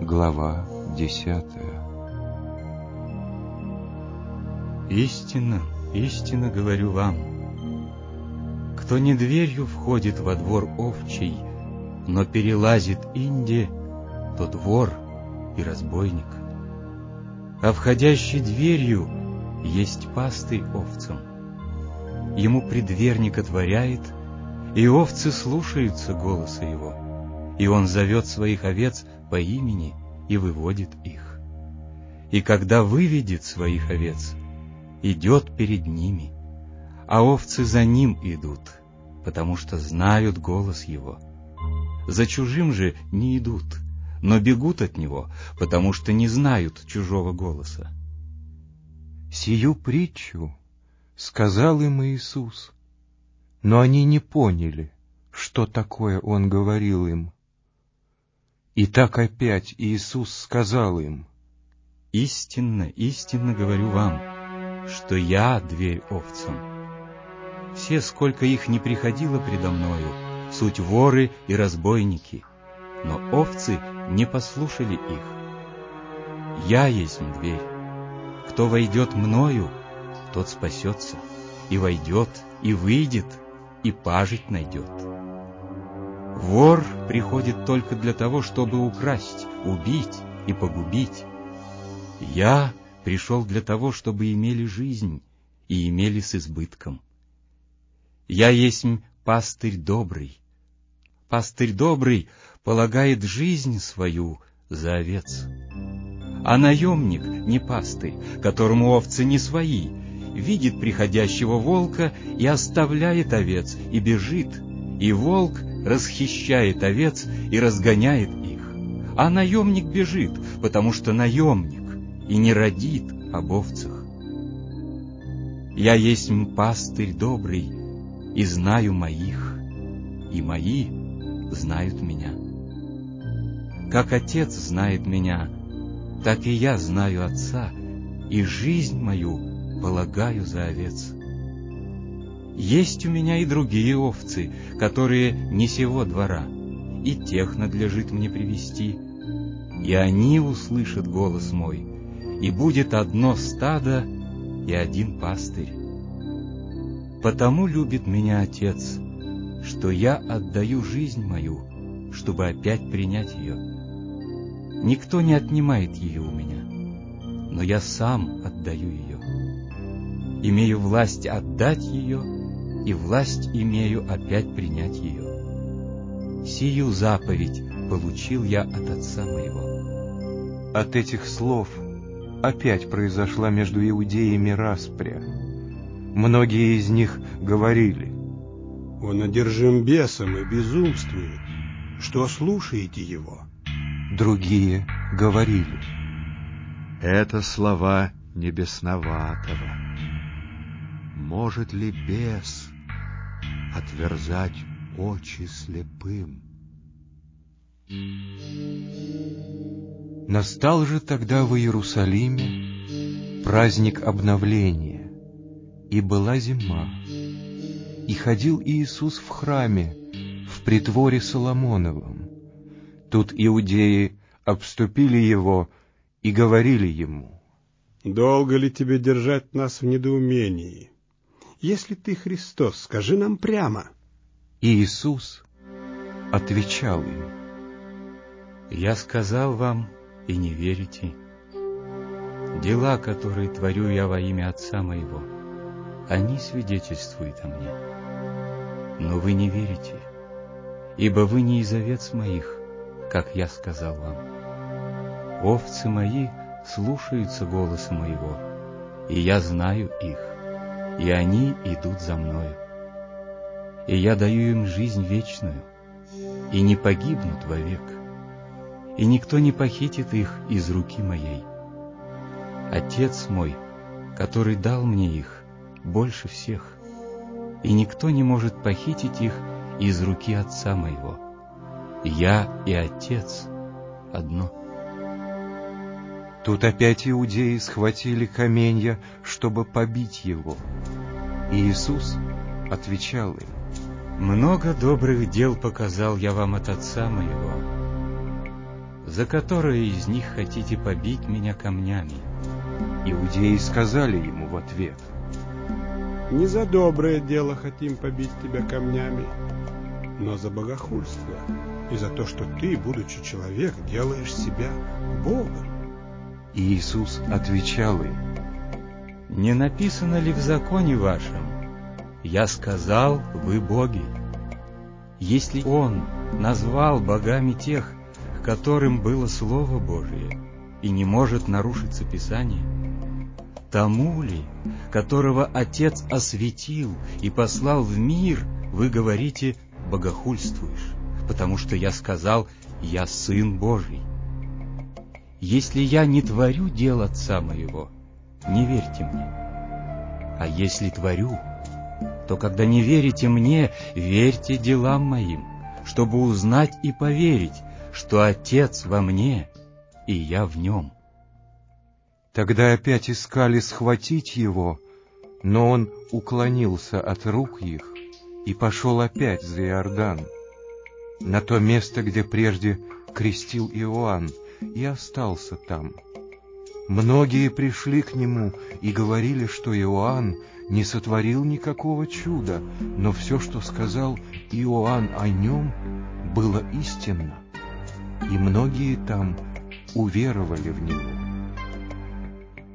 Глава 10. Истинно, истинно говорю вам, кто не дверью входит во двор овчий, но перелазит инде, тот вор и разбойник. А входящий дверью есть пастырь овцам. Ему предверник отворяет, и овцы слушаются голоса его, и он зовет своих овец по имени и выводит их. И когда выведет своих овец, идет перед ними, а овцы за ним идут, потому что знают голос его. За чужим же не идут, но бегут от него, потому что не знают чужого голоса. Сию притчу сказал им Иисус, но они не поняли, что такое Он говорил им. И так опять Иисус сказал им: истинно, истинно говорю вам, что я дверь овцам. Все, сколько их не приходило предо мною, суть воры и разбойники, но овцы не послушали их. Я есть дверь. Кто войдет мною, тот спасется, и войдет, и выйдет, и пажить найдет. Вор приходит только для того, чтобы украсть, убить и погубить. Я пришел для того, чтобы имели жизнь и имели с избытком. Я есть пастырь добрый. Пастырь добрый полагает жизнь свою за овец. А наемник, не пастырь, которому овцы не свои, видит приходящего волка и оставляет овец, и бежит, и волк расхищает овец и разгоняет их. А наемник бежит, потому что наемник, и не родит об овцах. Я есть пастырь добрый, и знаю моих, и мои знают меня. Как Отец знает меня, так и я знаю Отца, и жизнь мою полагаю за овец. Есть у меня и другие овцы, которые не сего двора, и тех надлежит мне привести, и они услышат голос мой, и будет одно стадо и один пастырь. Потому любит меня Отец, что я отдаю жизнь мою, чтобы опять принять ее. Никто не отнимает ее у меня, но я сам отдаю ее. Имею власть отдать ее, и власть имею опять принять ее. Сию заповедь получил я от Отца моего. От этих слов опять произошла между иудеями распря. Многие из них говорили: Он одержим бесом и безумствует. Что слушаете его? Другие говорили: это слова небесноватого. Может ли бес отверзать очи слепым? Настал же тогда в Иерусалиме праздник обновления, и была зима, и ходил Иисус в храме, в притворе Соломоновом. Тут иудеи обступили его и говорили ему: долго ли тебе держать нас в недоумении? Если ты Христос, скажи нам прямо. И Иисус отвечал им: я сказал вам, и не верите. Дела, которые творю я во имя Отца моего, они свидетельствуют о мне. Но вы не верите, ибо вы не из овец моих, как я сказал вам. Овцы мои слушаются голоса моего, и я знаю их, и они идут за мною. И я даю им жизнь вечную, и не погибнут вовек, и никто не похитит их из руки моей. Отец мой, который дал мне их, больше всех, и никто не может похитить их из руки Отца моего. Я и Отец одно. Тут опять иудеи схватили каменья, чтобы побить его. И Иисус отвечал им: много добрых дел показал я вам от Отца моего. за которое из них хотите побить меня камнями?» Иудеи сказали ему в ответ: «Не за доброе дело хотим побить тебя камнями, но за богохульство и за то, что ты, будучи человек, делаешь себя Богом». И Иисус отвечал им: «Не написано ли в законе вашем: я сказал, вы боги? Если Он назвал богами тех, к которым было Слово Божие, и не может нарушиться Писание, тому ли, которого Отец осветил и послал в мир, вы говорите: богохульствуешь, потому что я сказал: я Сын Божий? Если я не творю дел Отца моего, не верьте мне. А если творю, то когда не верите мне, верьте делам моим, чтобы узнать и поверить, что Отец во мне, и я в нем». Тогда опять искали схватить его, но он уклонился от рук их и пошел опять за Иордан, на то место, где прежде крестил Иоанн, и остался там. Многие пришли к нему и говорили, что Иоанн не сотворил никакого чуда, но все, что сказал Иоанн о нем, было истинно, и многие там уверовали в него.